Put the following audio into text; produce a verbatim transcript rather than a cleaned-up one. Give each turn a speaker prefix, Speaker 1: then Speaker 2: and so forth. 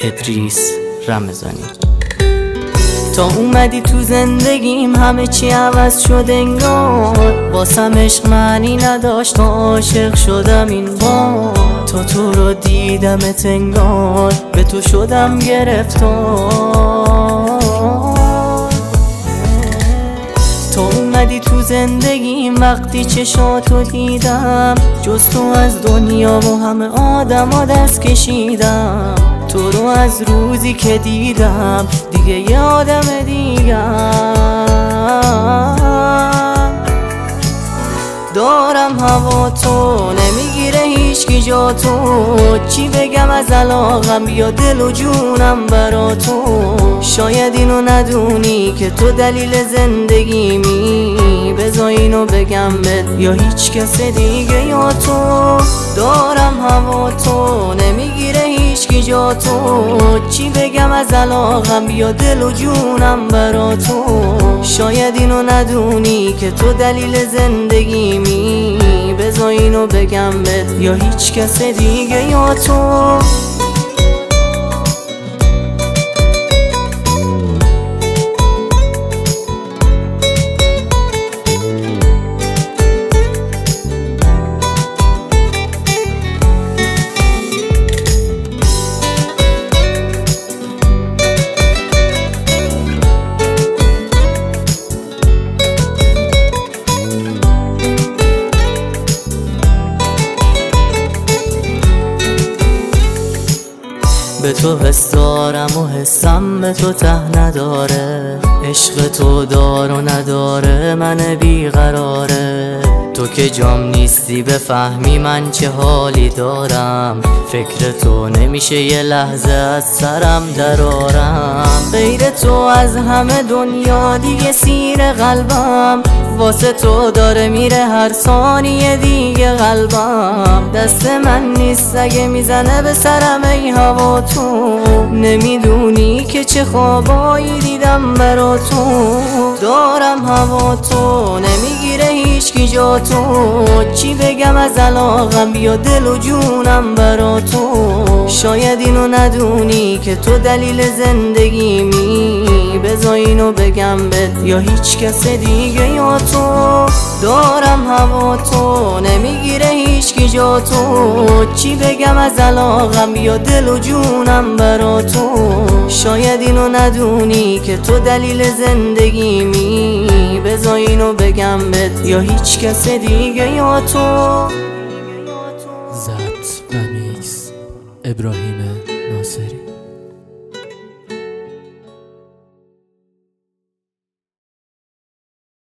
Speaker 1: ادریس رمضانی. تا اومدی تو زندگیم همه چی عوض شد انگار، واسم عشق معنی نداشت، عاشق شدم این بار. تا تو رو دیدمت انگار به تو شدم گرفتار. تو اومدی تو زندگیم وقتی چشاتو دیدم، جز تو از دنیا و همه آدما دست کشیدم. تو رو از روزی که دیدم دیگه یه آدم دیگم. دارم هوا تو نمیگیره هیچکی جا تو، چی بگم از علاقم بیا دل و جونم برا تو. شاید اینو ندونی که تو دلیل زندگیمی، بذار اینو بگم بهت یا هیچ کس دیگه یا تو. دارم هوا تو نمیگیره هیچکی جا تو، چی بگم از علاقم بیا دل و جونم برا تو. شاید اینو ندونی که تو دلیل زندگیمی، بذار اینو بگم بهت یا هیچ کس دیگه یا تو. به تو حس دارم و حسم به تو ته نداره، عشق تو دار و نداره من بیقراره. تو که جام نیستی بفهمی من چه حالی دارم، فکر تو نمیشه یه لحظه از سرم درارم. غیر تو از همه دنیا دیگه سیر قلبم، واسه تو داره میره هر ثانیه دیگه قلبم. دست من نیست اگه میزنه به سرم ای هوا تو، نمیدونی که چه خوابایی دیدم برا تو. دارم هوا تو نمیگیره هیچکی جا تو، چی بگم از علاقم بیا دل و جونم برا تو. شاید اینو ندونی که تو دلیل زندگیمی، بذار اینو بگم بهت یا هیچ کس دیگه یا تو. دارم هوا تو نمیگیره هیچکی جا تو، چی بگم از علاقم بیا دل و جونم برا تو. شاید اینو ندونی که تو دلیل زندگیمی، بذار اینو بگم بهت یا هیچ کس دیگه یا تو.
Speaker 2: زد و میکس ابراهیم ناصری.